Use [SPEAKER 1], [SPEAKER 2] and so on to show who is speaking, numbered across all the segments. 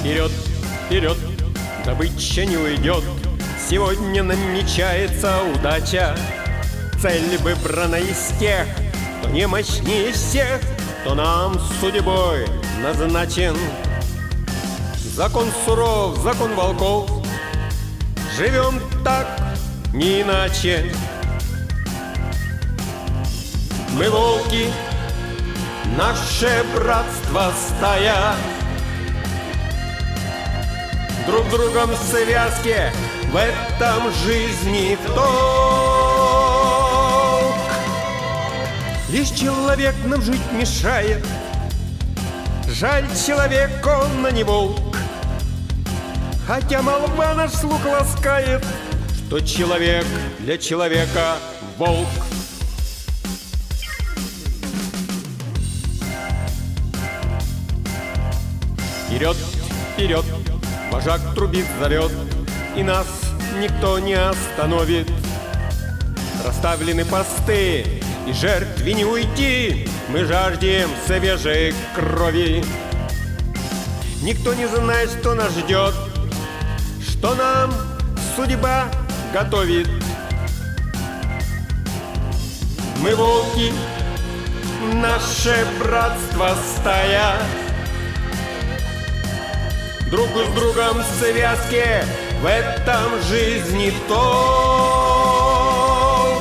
[SPEAKER 1] Вперед, вперед, добыча не уйдет. Сегодня намечается удача. Цель выбрана из тех, кто не мощнее всех, кто нам судьбой назначен. Закон суров, закон волков, живем так, не иначе. Мы волки, наше братство стая, друг с другом в связке, в этом жизни толк. Лишь человек нам жить мешает, жаль, человек он, а не волк. Хотя молва наш слух ласкает, что человек для человека волк. Вперед, вперед, вожак трубит, зовет, и нас никто не остановит. Расставлены посты, и жертве не уйти, мы жаждем свежей крови. Никто не знает, что нас ждет, что нам судьба готовит. Мы волки, наше братство стая, друг с другом в связке, в этом жизни толк.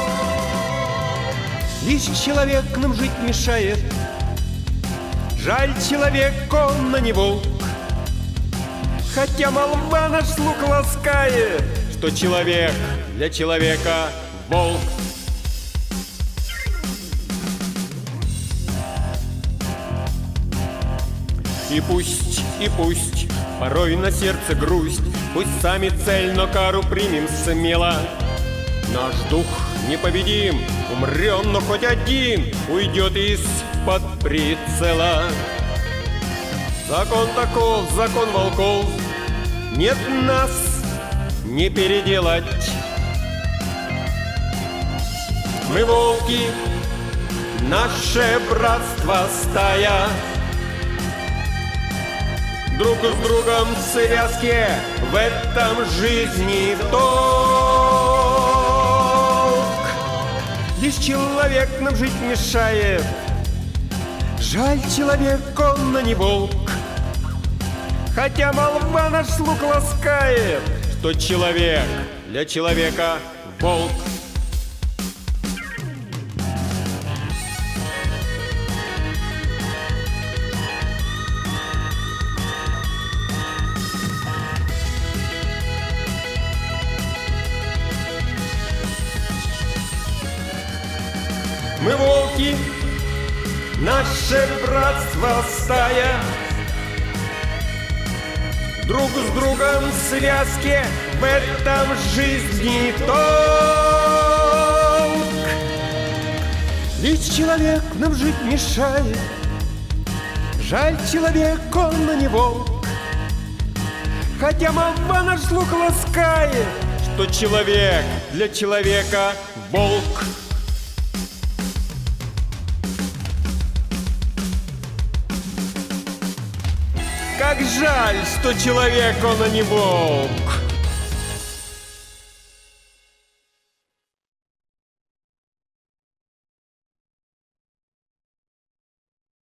[SPEAKER 1] Лишь человек нам жить мешает, жаль, человек он, а не волк. Хотя молва наш слух ласкает, что человек для человека волк. И пусть, порой на сердце грусть, пусть сами цель, но кару примем смело. Наш дух непобедим, умрем, но хоть один уйдет из-под прицела. Закон таков, закон волков, нет нас не переделать. Мы волки, наше братство стая, друг с другом в связке, в этом жизни толк. Лишь человек нам жить мешает, жаль, человек он, а не волк. Хотя молва наш слух ласкает, что человек для человека волк. Мы волки, наше братство стая, друг с другом в связке, в этом жизни толк. Лишь человек нам жить мешает, жаль, человек он, а не волк. Хотя молва наш слух ласкает, что человек для человека волк. Как жаль, что человек он, а не волк.